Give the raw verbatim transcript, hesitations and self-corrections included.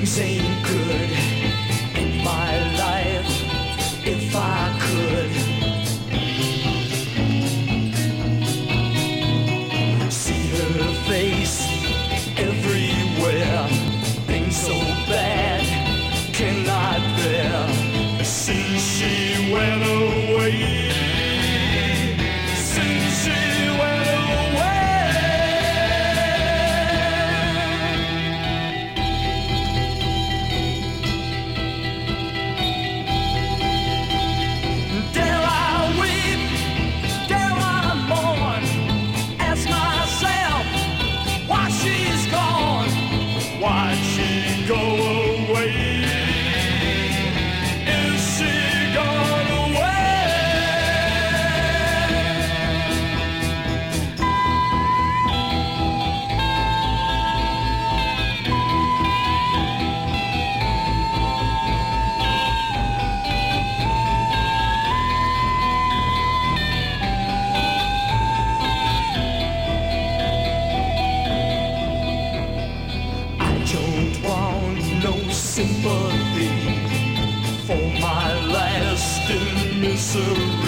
things ain't good in my life. If I could see her face everywhere, things so bad cannot bear. Since she went away, since she went away. Why'd she go away? Is she gone away? Sympathy for my lasting misery.